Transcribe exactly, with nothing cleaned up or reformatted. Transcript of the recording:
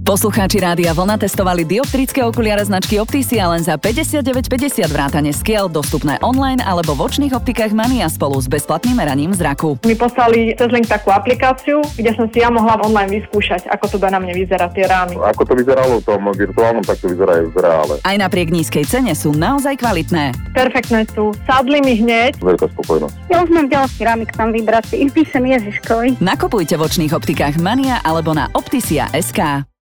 Poslucháči Rádia Vlna testovali dioptrické okuliare značky Optisia len za päťdesiatdeväť päťdesiat vrátane skiel, dostupné online alebo v očných optikách Mania spolu s bezplatným meraním zraku. Mi poslali cez link takú aplikáciu, kde som si ja mohla online vyskúšať, ako to bude na mne vyzerať tie rámy. Ako to vyzeralo v tom virtuálnom, tak to vyzerá aj v reále. Aj napriek nízkej cene sú naozaj kvalitné. Perfektné sú, sadli mi hneď. Veľká spokojnosť. Ja už mám ďalší rámik tam vybratý. Píšem Ježiškovi. Nakupujte v očných optikách Mania alebo na optisia bodka es ká.